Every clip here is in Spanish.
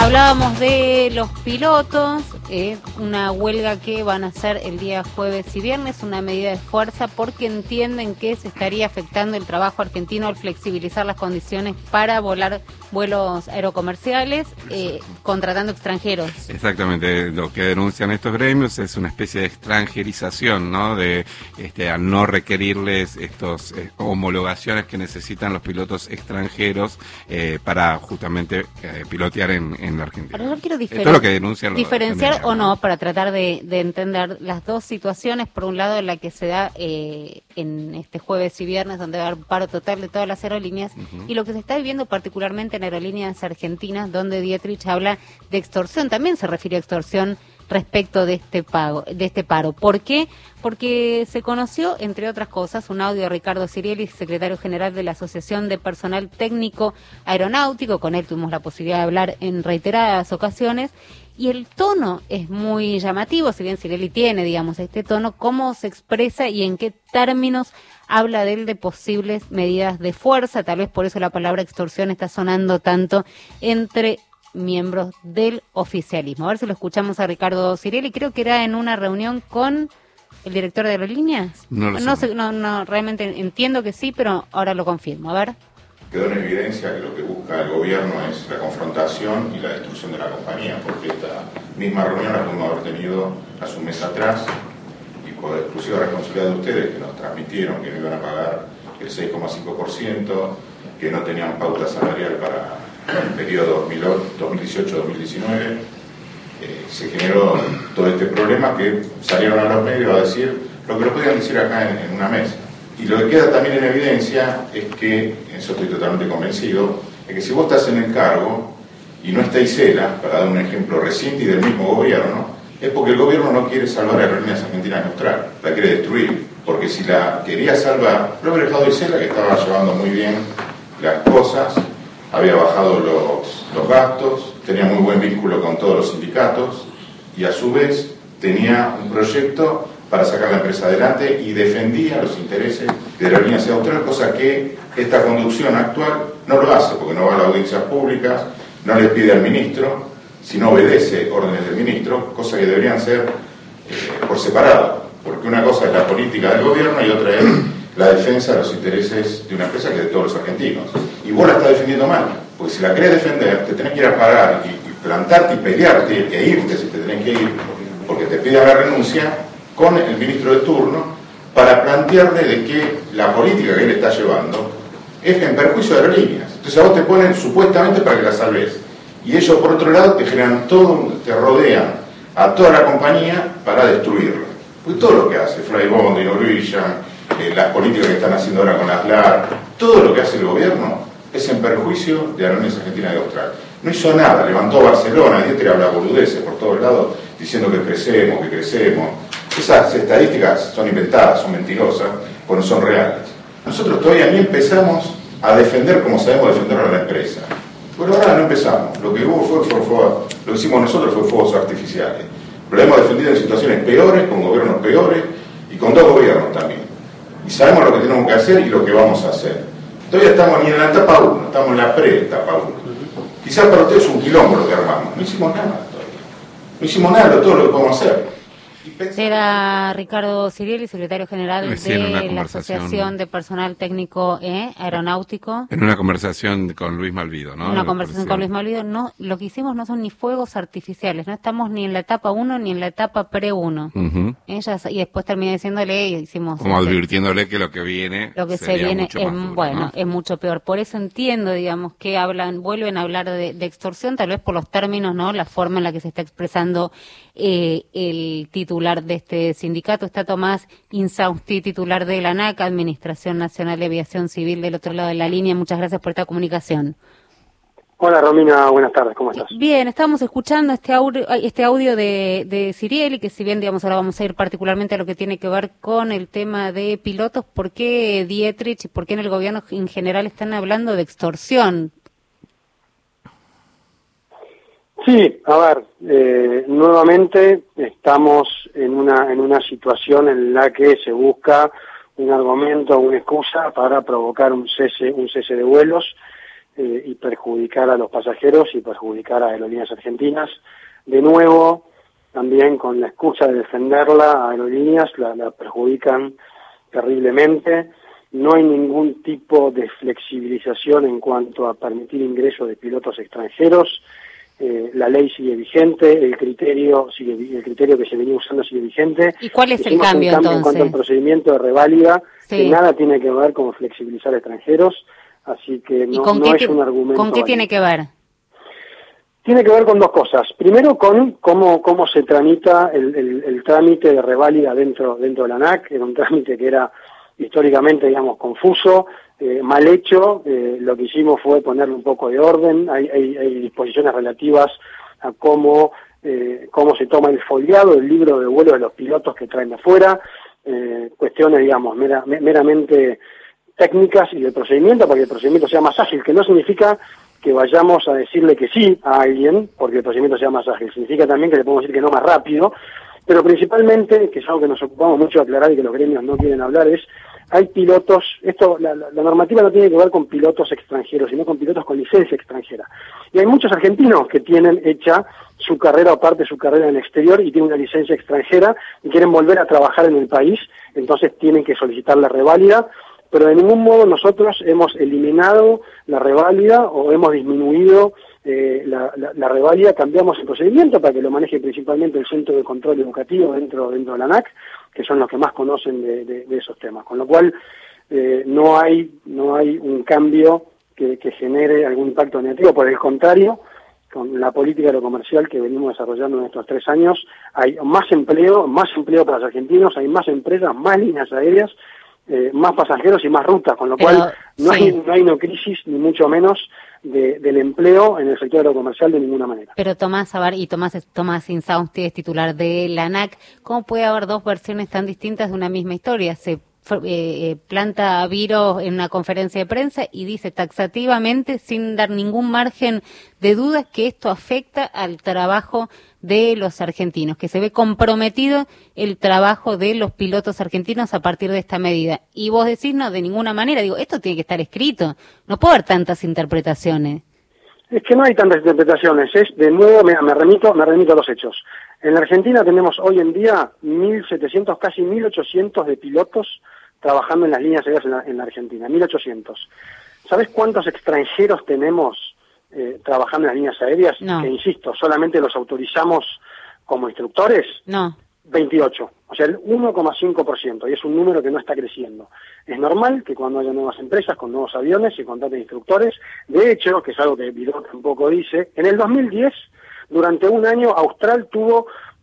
Hablábamos de los pilotos, una huelga que van a hacer el día jueves y viernes, una medida de fuerza porque entienden que se estaría afectando el trabajo argentino al flexibilizar las condiciones para volar vuelos aerocomerciales, contratando extranjeros. Exactamente, lo que denuncian estos gremios es una especie de extranjerización, ¿no? De al no requerirles estos homologaciones que necesitan los pilotos extranjeros para justamente pilotear en la Argentina. Ahora yo quiero Esto es lo que denuncian diferenciar o no, para tratar de entender las dos situaciones. Por un lado, la que se da en este jueves y viernes, donde va a haber paro total de todas las aerolíneas, y lo que se está viviendo particularmente en aerolíneas argentinas, donde Dietrich habla de extorsión. También se refiere a extorsión respecto de este paro. ¿Por qué? Porque se conoció, entre otras cosas, un audio de Ricardo Sirieli, secretario general de la Asociación de Personal Técnico Aeronáutico. Con él tuvimos la posibilidad de hablar en reiteradas ocasiones, y el tono es muy llamativo, si bien Sirieli tiene, digamos, este tono, cómo se expresa y en qué términos habla de él de posibles medidas de fuerza. Tal vez por eso la palabra extorsión está sonando tanto entre miembros del oficialismo. A ver si lo escuchamos a Ricardo Sirieli. Creo que era en una reunión con el director de aerolíneas. No, realmente entiendo que sí, pero ahora lo confirmo. A ver. Quedó en evidencia que lo que busca el gobierno es la confrontación y la destrucción de la compañía, porque esta misma reunión la pudimos haber tenido hace un mes atrás, y por exclusiva responsabilidad de ustedes, que nos transmitieron que no iban a pagar el 6,5%, que no tenían pauta salarial para el periodo 2018-2019, se generó todo este problema que salieron a los medios a decir lo que lo podían decir acá en una mesa. Y lo que queda también en evidencia es que, eso estoy totalmente convencido, es que si vos estás en el cargo y no está Isela, para dar un ejemplo reciente y del mismo gobierno, es porque el gobierno no quiere salvar a Aerolíneas Argentinas Austral, la quiere destruir. Porque si la quería salvar, lo hubiera dejado Isela, que estaba llevando muy bien las cosas, había bajado los gastos, tenía muy buen vínculo con todos los sindicatos y a su vez tenía un proyecto para sacar la empresa adelante y defendía los intereses de Aerolíneas Austral, cosa que esta conducción actual no lo hace, porque no va a las audiencias públicas, no le pide al ministro, sino obedece órdenes del ministro, cosa que deberían ser por separado, porque una cosa es la política del gobierno y otra es la defensa de los intereses de una empresa que es de todos los argentinos. Y vos la estás defendiendo mal, porque si la querés defender, te tenés que ir a parar y plantarte y pelearte e irte si te tenés que ir, porque te piden la renuncia con el ministro de turno para plantearle de que la política que él está llevando es en perjuicio de aerolíneas. Entonces a vos te ponen supuestamente para que la salves. Y ellos por otro lado te generan todo, te rodean a toda la compañía para destruirla. Pues todo lo que hace Flybondi, Norwegian, las políticas que están haciendo ahora con las LAR, todo lo que hace el gobierno es en perjuicio de Aerolíneas Argentinas de Austral. No hizo nada, levantó Barcelona, Dietrich habla boludeces por todos lados, diciendo que crecemos. Esas estadísticas son inventadas, son mentirosas, porque no son reales. Nosotros todavía ni empezamos a defender como sabemos defender a la empresa. Pero ahora no empezamos. Lo que hubo lo que hicimos nosotros fue fuegos artificiales. Lo hemos defendido en situaciones peores, con gobiernos peores y con dos gobiernos también. Y sabemos lo que tenemos que hacer y lo que vamos a hacer. Todavía estamos ni en la etapa 1, estamos en la pre-etapa 1. Quizás para ustedes es un quilombo lo que armamos. No hicimos nada todavía. No hicimos nada de todo lo que podemos hacer. Era Ricardo Sirieli, secretario general de la Asociación de Personal Técnico Aeronáutico. En una conversación con Luis Malvido, ¿no? Una conversación con Luis Malvido. No, lo que hicimos no son ni fuegos artificiales, no estamos ni en la etapa 1 ni en la etapa pre-1. Y después terminé diciéndole, hicimos... Como advirtiéndole que lo que viene... Lo que se viene es, bueno, ¿no? Es mucho peor. Por eso entiendo, digamos, que vuelven a hablar de extorsión, tal vez por los términos, ¿no? La forma en la que se está expresando el titular de este sindicato. Está Tomás Insausti, titular de la ANAC, Administración Nacional de Aviación Civil, del otro lado de la línea. Muchas gracias por esta comunicación. Hola Romina, buenas tardes, ¿cómo estás? Bien, estábamos escuchando este audio de Sirieli, que si bien, digamos, ahora vamos a ir particularmente a lo que tiene que ver con el tema de pilotos. ¿Por qué Dietrich y por qué en el gobierno en general están hablando de extorsión? Sí, a ver, nuevamente estamos en una situación en la que se busca un argumento, una excusa para provocar un cese de vuelos. y perjudicar a los pasajeros y perjudicar a Aerolíneas Argentinas. De nuevo, también con la excusa de defenderla, a Aerolíneas la perjudican terriblemente. No hay ningún tipo de flexibilización en cuanto a permitir ingreso de pilotos extranjeros. La ley sigue vigente, el criterio que se venía usando sigue vigente. ¿Y cuál es el Hicimos cambio un cambio entonces? en cuanto al procedimiento de reválida, Sí. que nada tiene que ver con flexibilizar extranjeros, así que ¿Y no, con no qué, es un argumento con qué válido. tiene que ver? Tiene que ver con dos cosas. Primero, con cómo se tramita el trámite de reválida dentro de la ANAC. Era un trámite que era históricamente, digamos, confuso, mal hecho. Lo que hicimos fue ponerle un poco de orden. Hay disposiciones relativas a cómo se toma el foliado, el libro de vuelo de los pilotos que traen de afuera. Cuestiones, digamos, meramente técnicas y de procedimiento, para que el procedimiento sea más ágil, que no significa que vayamos a decirle que sí a alguien porque el procedimiento sea más ágil, significa también que le podemos decir que no más rápido, pero principalmente, que es algo que nos ocupamos mucho de aclarar y que los gremios no quieren hablar, es, hay pilotos, la normativa no tiene que ver con pilotos extranjeros, sino con pilotos con licencia extranjera. Y hay muchos argentinos que tienen hecha su carrera o parte de su carrera en el exterior y tienen una licencia extranjera y quieren volver a trabajar en el país, entonces tienen que solicitar la reválida, pero de ningún modo nosotros hemos eliminado la reválida o hemos disminuido la reválida, cambiamos el procedimiento para que lo maneje principalmente el Centro de Control Educativo dentro de la ANAC, que son los que más conocen de esos temas, con lo cual no hay un cambio que genere algún impacto negativo, por el contrario, con la política aerocomercial que venimos desarrollando en estos 3 años, hay más empleo para los argentinos, hay más empresas, más líneas aéreas, más pasajeros y más rutas, con lo cual no hay crisis ni mucho menos del empleo en el sector aerocomercial de ninguna manera. Pero Tomás Abar y Tomás Insausti es titular de la ANAC. ¿Cómo puede haber dos versiones tan distintas de una misma historia? Se planta Viro en una conferencia de prensa y dice taxativamente, sin dar ningún margen de dudas, que esto afecta al trabajo de los argentinos, que se ve comprometido el trabajo de los pilotos argentinos a partir de esta medida. Y vos decís, no, de ninguna manera. Digo, esto tiene que estar escrito. No puede haber tantas interpretaciones. Es que no hay tantas interpretaciones. Es, de nuevo, me remito a los hechos. En la Argentina tenemos hoy en día 1.700, casi 1.800 de pilotos trabajando en las líneas aéreas en la Argentina, 1.800. ¿Sabes cuántos extranjeros tenemos trabajando en las líneas aéreas? No. Que, insisto, solamente los autorizamos como instructores. No. 28, o sea, el 1,5%, y es un número que no está creciendo. Es normal que cuando haya nuevas empresas con nuevos aviones se contraten instructores. De hecho, que es algo que Viro tampoco dice, en el 2010, durante un año, Austral tuvo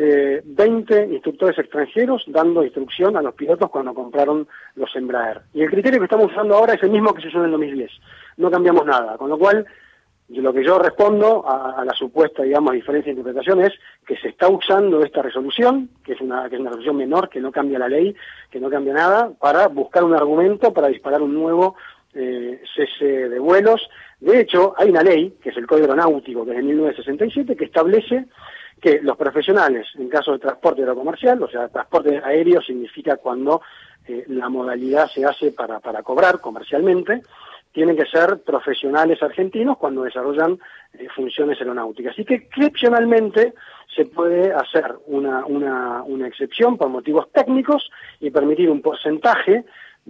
20 instructores extranjeros dando instrucción a los pilotos cuando compraron los Embraer. Y el criterio que estamos usando ahora es el mismo que se usó en el 2010. No cambiamos nada, con lo cual lo que yo respondo a la supuesta, digamos, diferencia de interpretación es que se está usando esta resolución, que es una resolución menor, que no cambia la ley, que no cambia nada, para buscar un argumento para disparar un nuevo cese de vuelos. De hecho, hay una ley, que es el Código Aeronáutico, que es de 1967, que establece que los profesionales, en caso de transporte aerocomercial, o sea, transporte aéreo significa cuando la modalidad se hace para cobrar comercialmente, tienen que ser profesionales argentinos cuando desarrollan funciones aeronáuticas. Así que excepcionalmente se puede hacer una excepción por motivos técnicos y permitir un porcentaje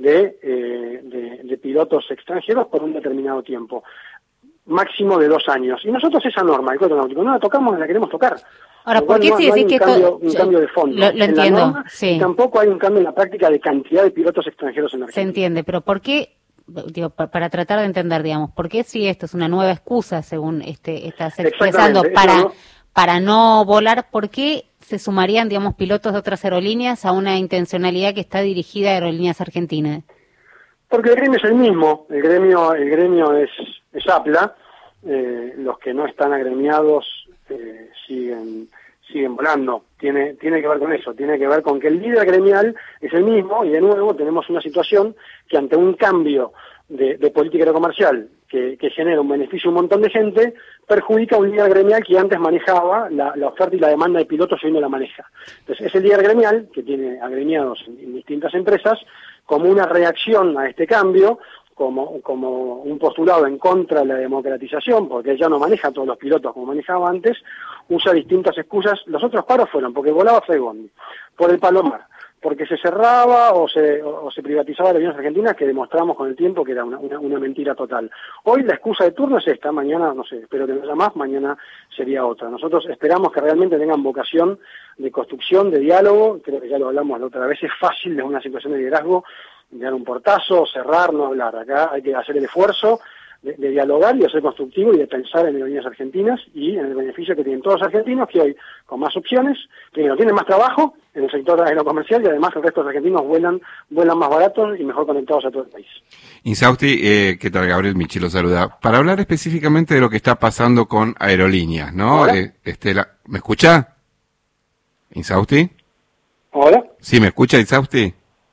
de pilotos extranjeros por un determinado tiempo, máximo de 2 años. Y nosotros esa norma, el Código Aeronáutico, no la tocamos ni la queremos tocar. Ahora, ¿por qué si decís que esto... un cambio de fondo Lo entiendo, en la norma, sí. Y tampoco hay un cambio en la práctica de cantidad de pilotos extranjeros en Argentina. Se entiende, pero ¿por qué? Digo, para tratar de entender, digamos, ¿por qué si esto es una nueva excusa, según estás expresando, para no volar, por qué se sumarían, digamos, pilotos de otras aerolíneas a una intencionalidad que está dirigida a Aerolíneas Argentinas? Porque el gremio es el mismo, el gremio es APLA, los que no están agremiados siguen volando. Tiene que ver con eso, tiene que ver con que el líder gremial es el mismo y de nuevo tenemos una situación que ante un cambio de política aerocomercial que genera un beneficio a un montón de gente, perjudica a un líder gremial que antes manejaba la oferta y la demanda de pilotos y hoy no la maneja. Entonces ese líder gremial, que tiene agremiados en distintas empresas, como una reacción a este cambio, como un postulado en contra de la democratización, porque ya no maneja a todos los pilotos como manejaba antes, usa distintas excusas. Los otros paros fueron porque volaba Freibondi, por el Palomar, porque se cerraba o se privatizaba la Aerolíneas Argentinas, que demostramos con el tiempo que era una mentira total. Hoy la excusa de turno es esta, mañana, no sé, espero que no haya más, mañana sería otra. Nosotros esperamos que realmente tengan vocación de construcción, de diálogo, creo que ya lo hablamos la otra vez, es fácil de una situación de liderazgo, dar un portazo, cerrar, no hablar. Acá hay que hacer el esfuerzo de dialogar y de ser constructivo y de pensar en Aerolíneas Argentinas y en el beneficio que tienen todos los argentinos, que hoy, con más opciones, primero tienen más trabajo en el sector aerocomercial y además el resto de los argentinos vuelan más baratos y mejor conectados a todo el país. Insausti, ¿qué tal? Gabriel Michi lo saluda. Para hablar específicamente de lo que está pasando con Aerolíneas, ¿no? ¿Hola? ¿Me escucha? ¿Insausti? ¿Hola? ¿Sí me escucha, Insausti?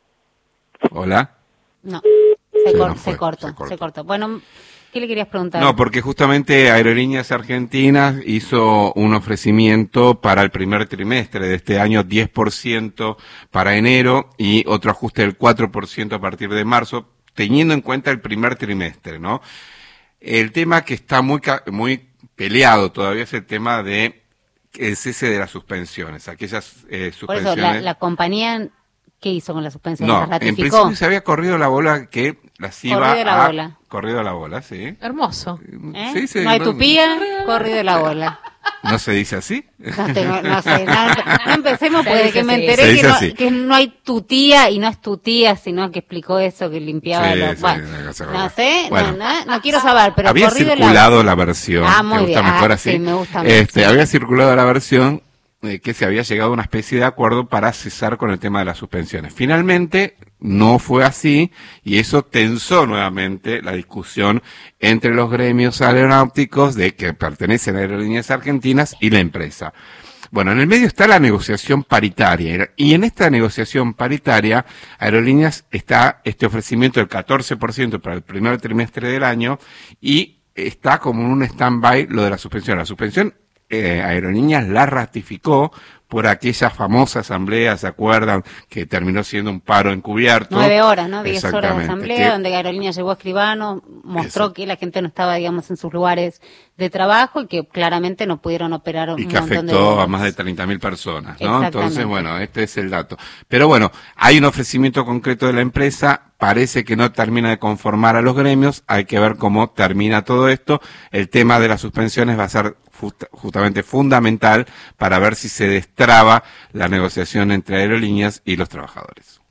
¿Hola? No, se cortó. Bueno, ¿qué le querías preguntar? No, porque justamente Aerolíneas Argentinas hizo un ofrecimiento para el primer trimestre de este año, 10% para enero y otro ajuste del 4% a partir de marzo, teniendo en cuenta el primer trimestre, ¿no? El tema que está muy peleado todavía es el tema de el cese de las suspensiones, aquellas suspensiones. Por eso, la compañía, ¿qué hizo con las suspensiones? No, ¿Las ratificó? en principio se había corrido la bola que las iba corrido la bola, sí. Hermoso. Sí, no hay tupía, corrido la bola. ¿No se dice así? No sé, no empecemos porque de que me así. enteré que no hay tutía y no es tu tía, sino que explicó eso, que limpiaba los... Bueno, no sé, bueno, no quiero saber, pero había corrido circulado la versión. muy ¿te gusta bien. mejor así? Sí, me gusta mucho. Había circulado la versión que se había llegado a una especie de acuerdo para cesar con el tema de las suspensiones. Finalmente no fue así y eso tensó nuevamente la discusión entre los gremios aeronáuticos de que pertenecen a Aerolíneas Argentinas y la empresa. Bueno, en el medio está la negociación paritaria y en esta negociación paritaria Aerolíneas está este ofrecimiento del 14% para el primer trimestre del año y está como en un stand-by lo de la suspensión. La suspensión Aerolíneas la ratificó por aquella famosa asamblea, ¿se acuerdan? Que terminó siendo un paro encubierto. 9 horas, ¿no? 10 horas de asamblea, donde Aerolíneas llevó a escribano, mostró que la gente no estaba, digamos, en sus lugares de trabajo y que claramente no pudieron operar y que afectó a más de 30.000 personas, ¿no? Entonces, bueno, este es el dato. Pero bueno, hay un ofrecimiento concreto de la empresa, parece que no termina de conformar a los gremios, hay que ver cómo termina todo esto. El tema de las suspensiones va a ser justamente fundamental para ver si se destraba la negociación entre Aerolíneas y los trabajadores.